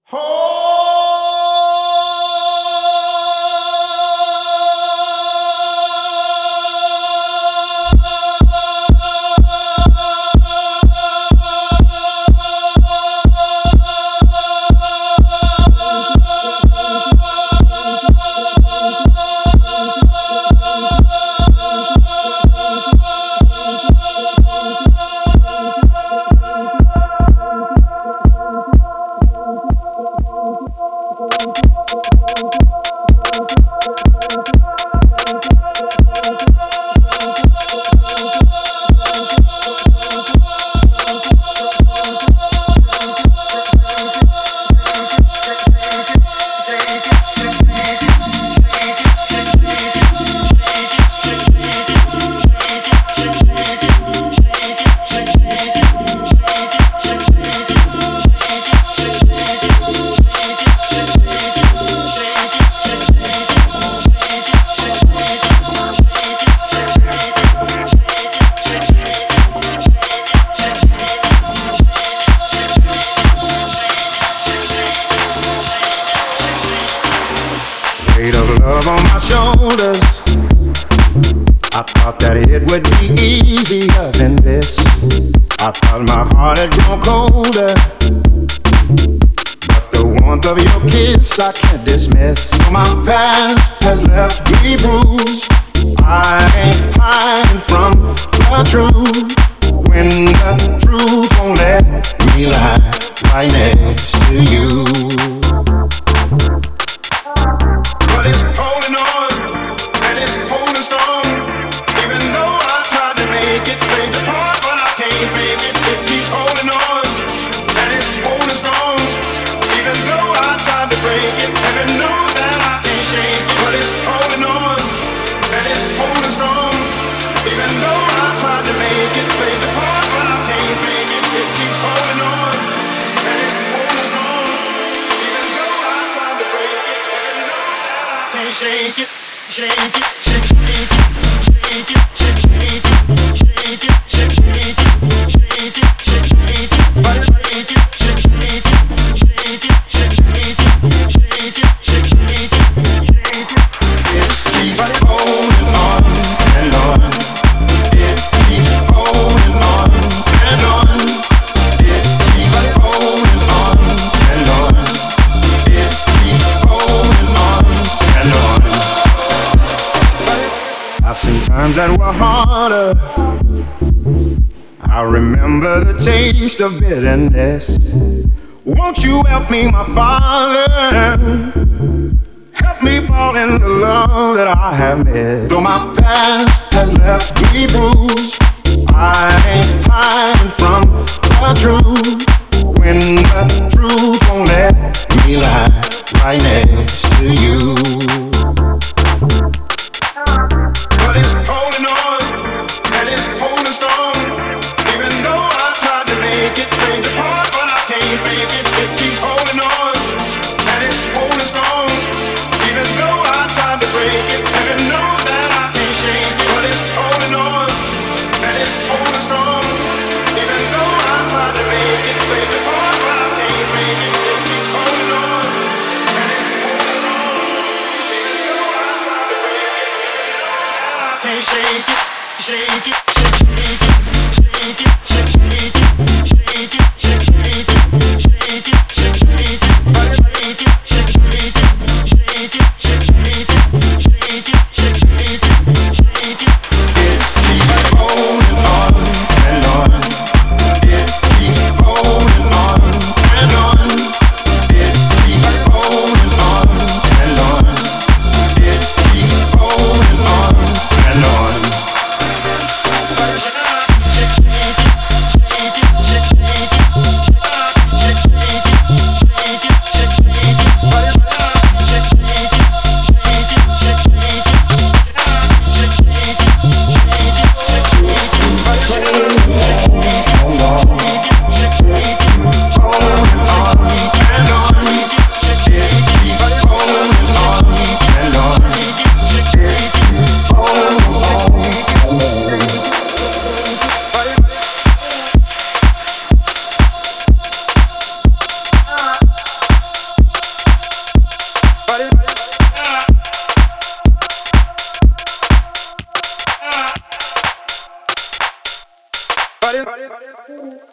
Weight of love on my shoulders. I thought that it would be easier than this. I thought my heart had grown colder, but the warmth of your kiss I can't dismiss. So my past has left me bruised. I ain't hiding from the truth. When the truth won't let me lie right next to you. But it's holding on, and it's holding strong. Even though I tried to make it break apart, but I can't fake it. It keeps holding on, and it's holding strong. Even though I tried to break it, heaven knows that I can't shake it. But it's holding on, and it's holding strong. Even though I tried to make it break apart, but I can't fake it. It keeps holding on, and it's holding strong. Even though I tried to break it, heaven knows that I can't shake it, shake it, shake it, shake it, shake it, shake it, shake it, shake it, shake it, shake it, shake it, but shake it, shake it, shake it, shake it, shake it, shake it, it keeps holding on and on. It keeps holding on and on. It keeps holding on and on. It keeps holding on and on. I've seen times that were harder. I remember the taste of bitterness. Won't you help me, my Father? Help me fall in the love that I have missed. Though my past has left me bruised, I ain't hiding from the truth. When the truth won't let me lie right next to you. But it's holding on, and it's holding strong. Even though I tried to make it break apart, but I can't fake it. It keeps holding on, and it's holding strong. Even though I tried to break it, heaven knows that I can't shake it. But it's holding on, and it's holding strong. Even though I tried to make it break apart, but I can't fake it. It keeps holding on, and it's cut it.